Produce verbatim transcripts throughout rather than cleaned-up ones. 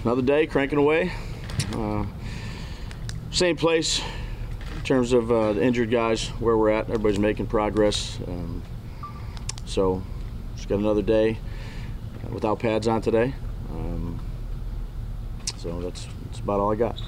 another day, cranking away. Uh, same place in terms of uh, the injured guys, where we're at. Everybody's making progress. Um, so just got another day uh, without pads on today. Um, so that's, that's about all I got.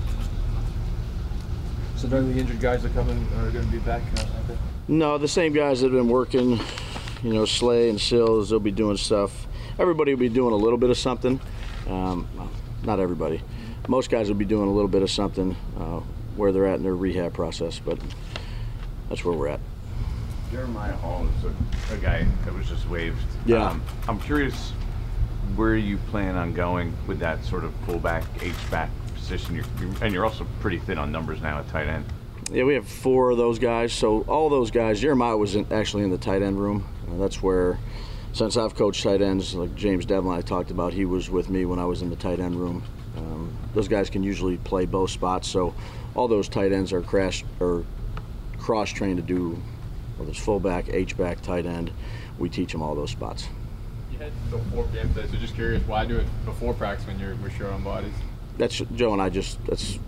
So none of the injured guys are coming are going to be back uh, out there? No, the same guys that have been working, you know, Slay and Sills, they'll be doing stuff. Everybody will be doing a little bit of something. Um, well, not everybody. Most guys will be doing a little bit of something uh, where they're at in their rehab process, but that's where we're at. Jeremiah Hall is a, a guy that was just waived. Yeah. Um, I'm curious where you plan on going with that sort of fullback, H-back position. You're, you're, and you're also pretty thin on numbers now at tight end. Yeah, we have four of those guys. So all those guys, Jeremiah was in, actually in the tight end room. Uh, that's where, since I've coached tight ends, like James Devlin I talked about, he was with me when I was in the tight end room. Um, those guys can usually play both spots. So all those tight ends are crash or cross-trained to do, whether it's fullback, H-back, tight end. We teach them all those spots. You had the four games today, so just curious, why do it before practice when you're we're sure on bodies? That's Joe and I just let's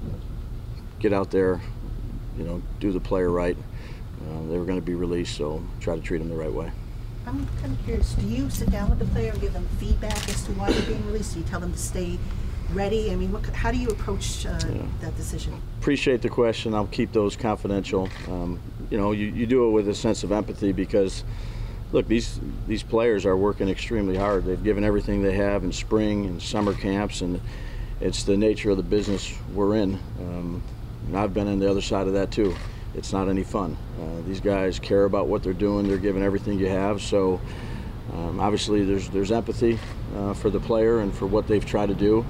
get out there, you know, do the player right. Uh, they were going to be released, so try to treat them the right way. I'm kind of curious, do you sit down with the player and give them feedback as to why they're being released? Do you tell them to stay ready? I mean, what, how do you approach uh, yeah. that decision? Appreciate the question. I'll keep those confidential. Um, you know, you, you do it with a sense of empathy because, look, these these players are working extremely hard. They've given everything they have in spring and summer camps, and it's the nature of the business we're in. Um, and I've been on the other side of that too. It's not any fun. Uh, these guys care about what they're doing. They're giving everything you have. So um, obviously there's there's empathy uh, for the player and for what they've tried to do.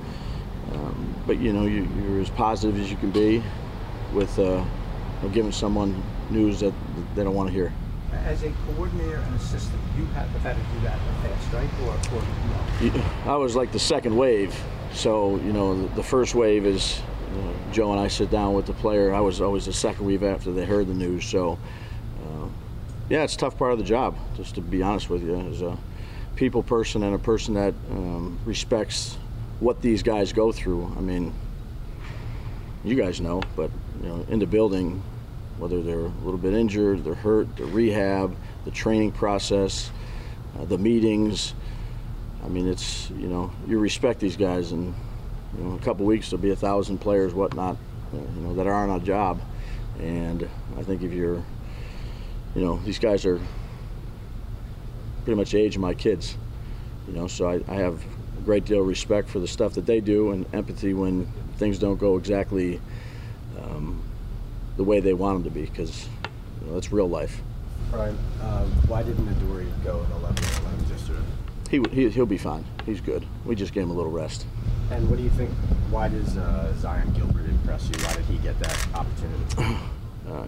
Um, but you know, you, you're as positive as you can be with uh, giving someone news that they don't want to hear. As a coordinator and assistant, you have had to do that in the past, right? Or, or no? I was like the second wave. So, you know, the, the first wave is uh, Joe and I sit down with the player. I was always the second wave after they heard the news. So, uh, yeah, it's a tough part of the job, just to be honest with you. As a people person and a person that um, respects what these guys go through. I mean, you guys know, but, you know, in the building, whether they're a little bit injured, they're hurt, the rehab, the training process, uh, the meetings. I mean, it's, you know, you respect these guys, and, you know, in a couple weeks there'll be a thousand players, whatnot, uh, you know, that aren't on a job. And I think if you're, you know, these guys are pretty much the age of my kids, you know, so I, I have a great deal of respect for the stuff that they do and empathy when things don't go exactly um, the way they want them to be, because, you know, that's real life. Brian, uh, why didn't Adoree go in eleven eleven yesterday? He, he, he'll be fine. He's good. We just gave him a little rest. And what do you think, why does uh, Zion Gilbert impress you? Why did he get that opportunity? Uh,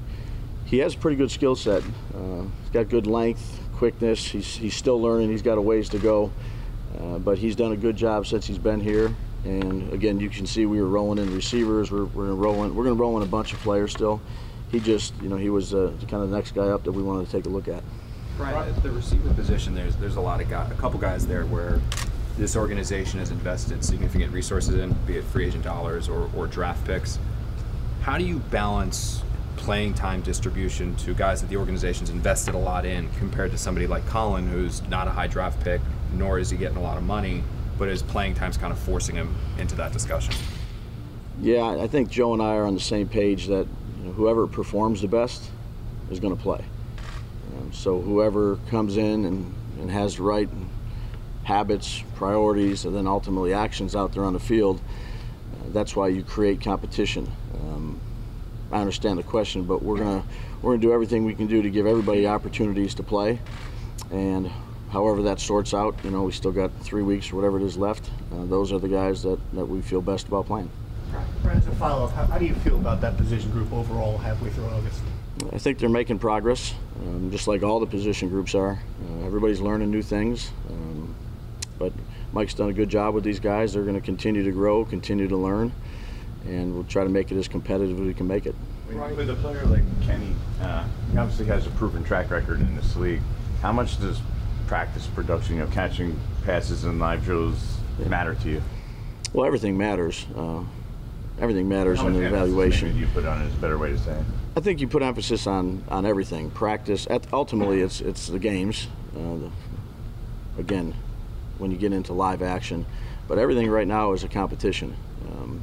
he has a pretty good skill set. Uh, he's got good length, quickness. He's, he's still learning. He's got a ways to go. Uh, but he's done a good job since he's been here. And again, you can see we were rolling in receivers. We're, we're rolling. We're going to roll in a bunch of players still. He just, you know, he was uh, kind of the next guy up that we wanted to take a look at. Brian, at the receiver position, there's there's a lot of guys, a couple guys there where this organization has invested significant resources in, be it free agent dollars or, or draft picks. How do you balance playing time distribution to guys that the organization's invested a lot in compared to somebody like Colin, who's not a high draft pick, nor is he getting a lot of money, but his playing time's kind of forcing him into that discussion? Yeah, I think Joe and I are on the same page that, you know, whoever performs the best is going to play. Um, so whoever comes in and, and has the right habits, priorities, and then ultimately actions out there on the field, uh, that's why you create competition. Um, I understand the question, but we're gonna we're gonna do everything we can do to give everybody opportunities to play, and however that sorts out, you know, we still got three weeks or whatever it is left. Uh, those are the guys that, that we feel best about playing. Brad, to follow up, how, how do you feel about that position group overall halfway through August? I think they're making progress, um, just like all the position groups are. Uh, everybody's learning new things, um, but Mike's done a good job with these guys. They're going to continue to grow, continue to learn, and we'll try to make it as competitive as we can make it. With a player like Kenny, uh, he obviously has a proven track record in this league. How much does practice production, you know, catching passes and live drills, matter to you? Well, everything matters. Uh, everything matters How in much the emphasis evaluation. maybe you put on it is a better way to say it. I think you put emphasis on on everything. Practice. At, ultimately, it's it's the games. Uh, the, again, when you get into live action, but everything right now is a competition. Um,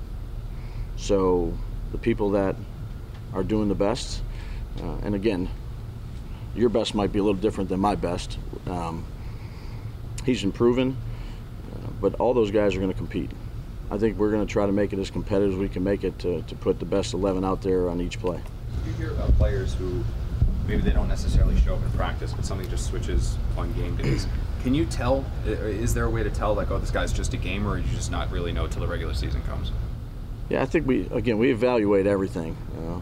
so the people that are doing the best, uh, and again, your best might be a little different than my best. Um, he's improving, uh, but all those guys are going to compete. I think we're going to try to make it as competitive as we can make it to, to put the best eleven out there on each play. You hear about players who maybe they don't necessarily show up in practice, but something just switches on game days. Can you tell, is there a way to tell, like, oh, this guy's just a gamer, or you just not really know till the regular season comes? Yeah, I think we, again, we evaluate everything. Uh,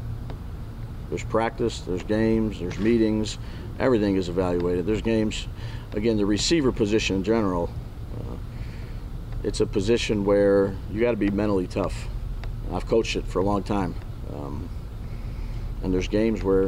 there's practice, there's games, there's meetings, everything is evaluated. There's games, again, the receiver position in general, uh, it's a position where you got to be mentally tough. I've coached it for a long time. Um, and there's games where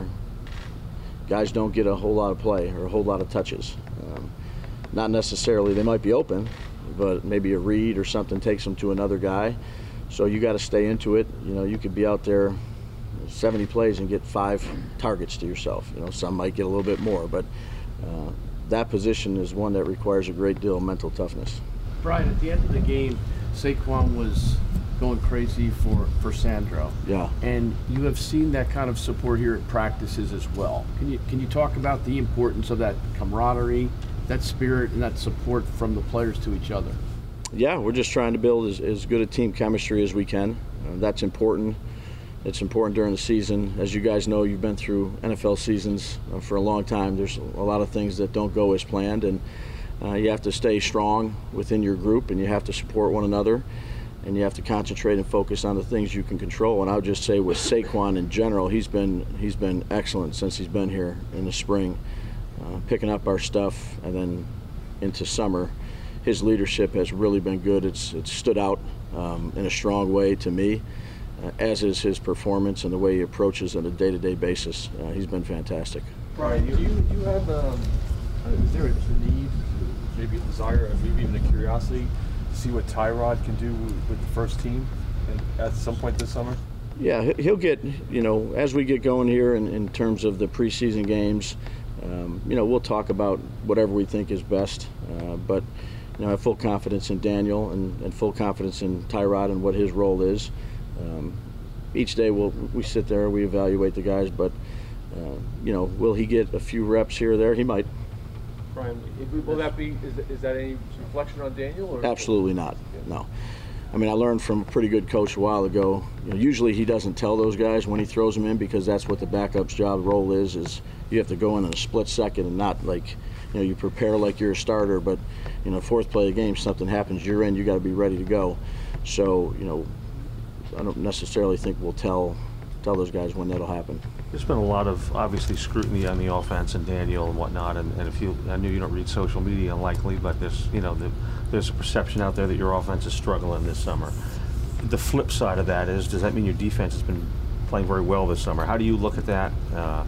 guys don't get a whole lot of play or a whole lot of touches. Um, not necessarily, they might be open, but maybe a read or something takes them to another guy. So you got to stay into it. You know, you could be out there seventy plays and get five targets to yourself. You know, some might get a little bit more, but uh, that position is one that requires a great deal of mental toughness. Brian, at the end of the game, Saquon was going crazy for, for Sandro. Yeah. And you have seen that kind of support here at practices as well. Can you can you talk about the importance of that camaraderie, that spirit, and that support from the players to each other? Yeah, we're just trying to build as, as good a team chemistry as we can. Uh, that's important. It's important during the season. As you guys know, you've been through N F L seasons uh, for a long time. There's a lot of things that don't go as planned, and uh, you have to stay strong within your group, and you have to support one another, and you have to concentrate and focus on the things you can control. And I would just say with Saquon in general, he's been he's been excellent since he's been here in the spring, uh, picking up our stuff, and then into summer. His leadership has really been good. It's it's stood out um, in a strong way to me, uh, as is his performance and the way he approaches on a day-to-day basis. Uh, he's been fantastic. Brian, do you, do you have, um, uh, is there a need, maybe a desire, or maybe even a curiosity to see what Tyrod can do with the first team and at some point this summer? Yeah, he- he'll get, you know, as we get going here in, in terms of the preseason games, um, you know, we'll talk about whatever we think is best, uh, but you know, I have full confidence in Daniel and, and full confidence in Tyrod and what his role is. Um, each day we'll, we sit there, we evaluate the guys, but, uh, you know, will he get a few reps here or there? He might. Brian, will that be, is, is that any reflection on Daniel? Or? Absolutely not, no. I mean, I learned from a pretty good coach a while ago, you know, usually he doesn't tell those guys when he throws them in, because that's what the backup's job role is, is you have to go in in a split second and not like, you know, you prepare like you're a starter, but, you know, fourth play of the game, something happens, you're in, you got to be ready to go. So, you know, I don't necessarily think we'll tell tell those guys when that'll happen. There's been a lot of, obviously, scrutiny on the offense and Daniel and whatnot, and, and if you, I know you don't read social media, likely, but there's, you know, the, there's a perception out there that your offense is struggling this summer. The flip side of that is, does that mean your defense has been playing very well this summer? How do you look at that? Uh,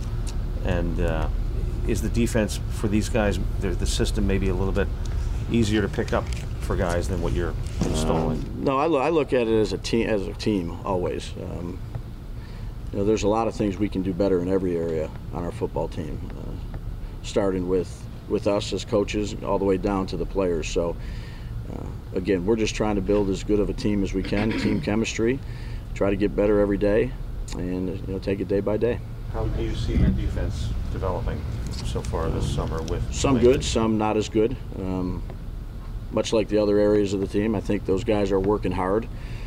and uh, is the defense for these guys, the, the system maybe a little bit easier to pick up for guys than what you're installing? Um, no, I, lo- I look at it as a team, as a team always. Um, you know, there's a lot of things we can do better in every area on our football team, uh, starting with with us as coaches all the way down to the players. So, uh, again, we're just trying to build as good of a team as we can, team chemistry, try to get better every day, and you know, take it day by day. How do you see your defense developing so far this summer with some good, some not as good. Um, much like the other areas of the team, I think those guys are working hard.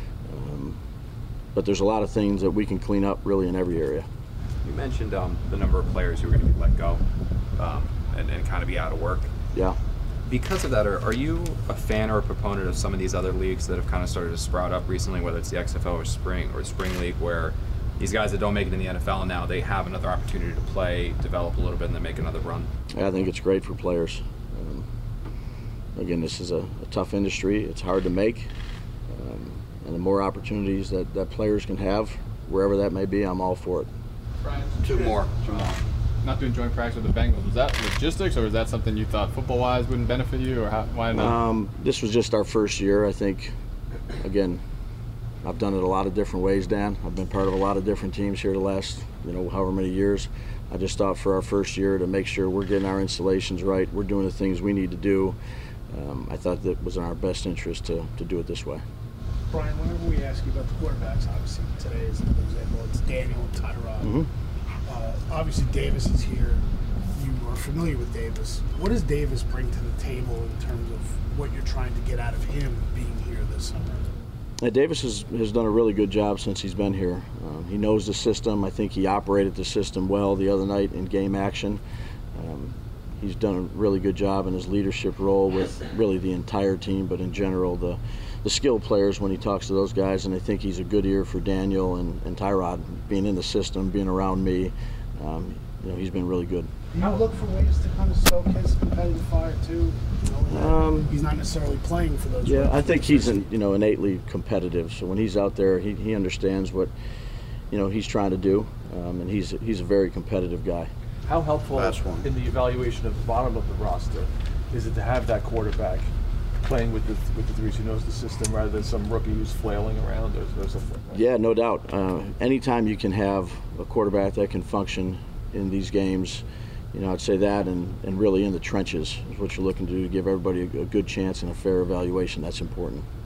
Um, but there's a lot of things that we can clean up really in every area. You mentioned um, the number of players who are going to be let go um, and, and kind of be out of work. Yeah. Because of that, are, are you a fan or a proponent of some of these other leagues that have kind of started to sprout up recently, whether it's the X F L or Spring or Spring League, where these guys that don't make it in the N F L now, they have another opportunity to play, develop a little bit, and then make another run? I think it's great for players. Um, again, this is a, a tough industry. It's hard to make. Um, and the more opportunities that, that players can have, wherever that may be, I'm all for it. Brian, Two more. Two more. Not doing joint practice with the Bengals, was that logistics, or was that something you thought football-wise wouldn't benefit you, or how, why not? Um, this was just our first year. I think again, I've done it a lot of different ways, Dan. I've been part of a lot of different teams here the last, you know, however many years. I just thought for our first year to make sure we're getting our installations right, we're doing the things we need to do. Um, I thought that it was in our best interest to, to do it this way. Brian, whenever we ask you about the quarterbacks, obviously today is another example. It's Daniel and Tyrod. Mm-hmm. Uh, obviously Davis is here. You are familiar with Davis. What does Davis bring to the table in terms of what you're trying to get out of him being here this summer? Uh, Davis has, has done a really good job since he's been here. Um, he knows the system. I think he operated the system well the other night in game action. Um, he's done a really good job in his leadership role with really the entire team, but in general the, the skilled players when he talks to those guys, and I think he's a good ear for Daniel and, and Tyrod, being in the system, being around me. Um, you know, he's been really good. Do you look for ways to kind of stoke his competitive fire too? You know, Um, he's not necessarily playing for those. Yeah, reps. I think he's in, you know, innately competitive. So when he's out there, he, he understands what, you know, he's trying to do, um, and he's he's a very competitive guy. How helpful Last one. in the evaluation of the bottom of the roster is it to have that quarterback playing with the with the threes who knows the system rather than some rookie who's flailing around? Or, or something? Yeah, no doubt. Uh, anytime you can have a quarterback that can function in these games, you know, I'd say that, and, and really in the trenches is what you're looking to do to give everybody a, a good chance and a fair evaluation. That's important.